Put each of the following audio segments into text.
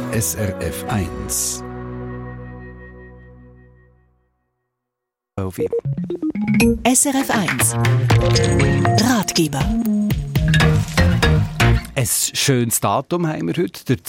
SRF 1. SRF 1 Ratgeber. Ein schönes Datum haben wir heute, der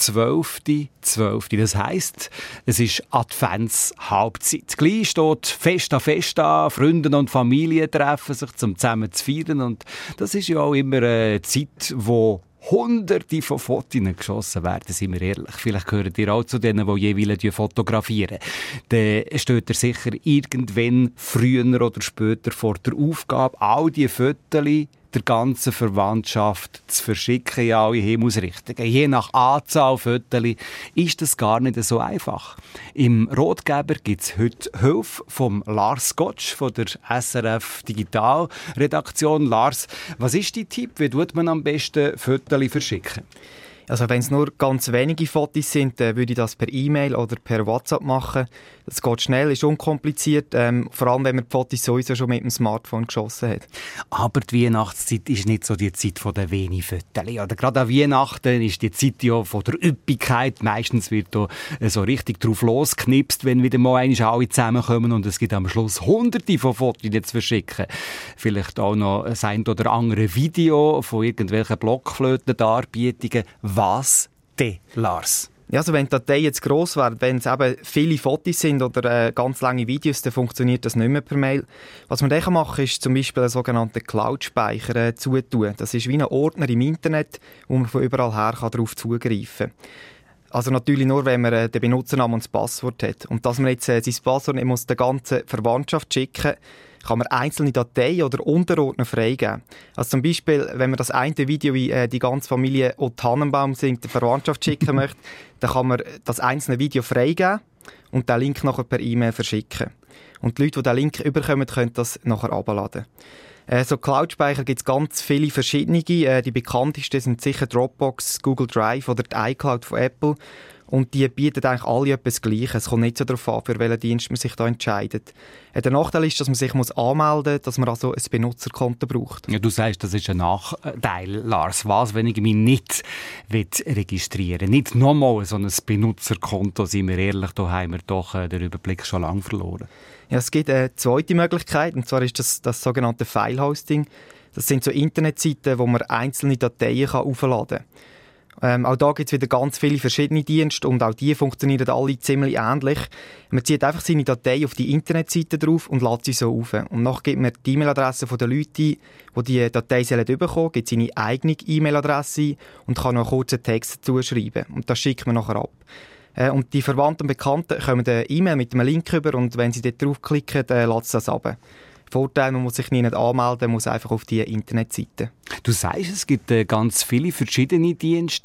12.12. Das heisst, es ist Adventshalbzeit. Gleich steht Fest an, Freunde und Familie treffen sich, um zusammen zu feiern. Und das ist ja auch immer eine Zeit, wo Hunderte von Fotos geschossen werden, sind wir ehrlich. Vielleicht gehört ihr auch zu denen, die jeweils fotografieren. Dann steht ihr sicher irgendwann früher oder später vor der Aufgabe, all die Fotos der ganzen Verwandtschaft zu verschicken in alle Himmelsrichtungen. Je nach Anzahl Fotos ist das gar nicht so einfach. Im Ratgeber gibt es heute Hilfe vom Lars Gottsch von der SRF Digital Redaktion. Lars, was ist dein Tipp? Wie tut man am besten Fotos verschicken? Also wenn es nur ganz wenige Fotos sind, würde ich das per E-Mail oder per WhatsApp machen. Das geht schnell, ist unkompliziert, vor allem wenn man die Fotos sowieso schon mit dem Smartphone geschossen hat. Aber die Weihnachtszeit ist nicht so die Zeit der wenigen Fotos. Oder gerade an Weihnachten ist die Zeit ja von der Üppigkeit. Meistens wird da so richtig drauf losgeknipst, wenn wieder mal alle zusammenkommen und es gibt am Schluss Hunderte von Fotos zu verschicken. Vielleicht auch noch ein oder andere Video von irgendwelchen Blockflöten-Darbietungen. Was denn, Lars? Ja, also wenn die Dateien jetzt gross werden, wenn es eben viele Fotos sind oder ganz lange Videos, dann funktioniert das nicht mehr per Mail. Was man dann machen kann, ist zum Beispiel einen sogenannten Cloud-Speicher zutun. Das ist wie ein Ordner im Internet, wo man von überall her darauf zugreifen kann. Also natürlich nur, wenn man den Benutzernamen und das Passwort hat. Und dass man jetzt sein Passwort nicht muss der ganzen Verwandtschaft schicken, kann man einzelne Dateien oder Unterordner freigeben. Also zum Beispiel, wenn man das eine Video, wie die ganze Familie O Tannenbaum singt, der Verwandtschaft schicken möchte, dann kann man das einzelne Video freigeben und den Link nachher per E-Mail verschicken. Und die Leute, die den Link überkommen, können das nachher herunterladen. So Cloud-Speicher gibt es ganz viele verschiedene. Die bekanntesten sind sicher Dropbox, Google Drive oder die iCloud von Apple. Und die bieten eigentlich alle etwas Gleiches. Es kommt nicht so darauf an, für welchen Dienst man sich da entscheidet. Der Nachteil ist, dass man sich anmelden muss, dass man also ein Benutzerkonto braucht. Ja, du sagst, das ist ein Nachteil, Lars. Was, wenn ich mich nicht registrieren will? Nicht nochmal so ein Benutzerkonto, sind wir ehrlich, da haben wir doch den Überblick schon lange verloren. Ja, es gibt eine zweite Möglichkeit, und zwar ist das sogenannte File-Hosting. Das sind so Internetseiten, wo man einzelne Dateien aufladen kann. Auch da gibt es wieder ganz viele verschiedene Dienste und auch die funktionieren alle ziemlich ähnlich. Man zieht einfach seine Datei auf die Internetseite drauf und lädt sie so auf. Und nachher gibt man die E-Mail-Adresse der Leute ein, die die Datei bekommen sollen, gibt seine eigene E-Mail-Adresse ein und kann noch einen kurzen Text dazu schreiben. Und das schickt man nachher ab. Und die Verwandten und Bekannten kommen eine E-Mail mit einem Link über und wenn sie dort draufklicken, lädt sie das ab. Vorteil, man muss sich nicht anmelden, man muss einfach auf die Internetseite. Du sagst, es gibt ganz viele verschiedene Dienste.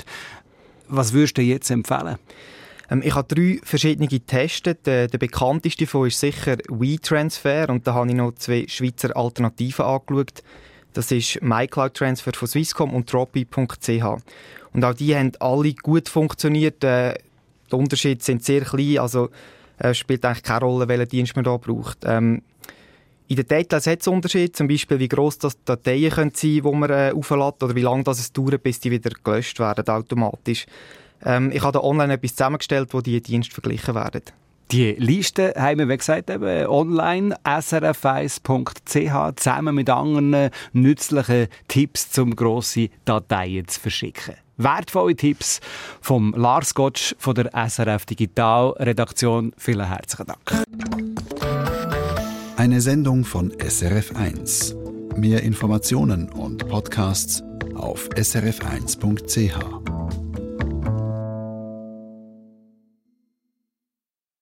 Was würdest du jetzt empfehlen? Ich habe 3 verschiedene getestet. Der bekannteste davon ist sicher WeTransfer und da habe ich noch 2 Schweizer Alternativen angeschaut. Das ist MyCloudTransfer von Swisscom und Dropi.ch. Und auch die haben alle gut funktioniert. Die Unterschiede sind sehr klein, also spielt eigentlich keine Rolle, welchen Dienst man da braucht. In den Details hat es Unterschiede, zum Beispiel wie gross das Dateien können sein, die man auflädt oder wie lange es dauert, bis die wieder gelöscht werden automatisch. Ich habe da online etwas zusammengestellt, wo die Dienste verglichen werden. Die Liste haben wir, wie gesagt, eben online srf1.ch zusammen mit anderen nützlichen Tipps, um grosse Dateien zu verschicken. Wertvolle Tipps vom Lars Gottsch von der SRF Digital Redaktion. Vielen herzlichen Dank. Eine Sendung von SRF 1. Mehr Informationen und Podcasts auf srf1.ch.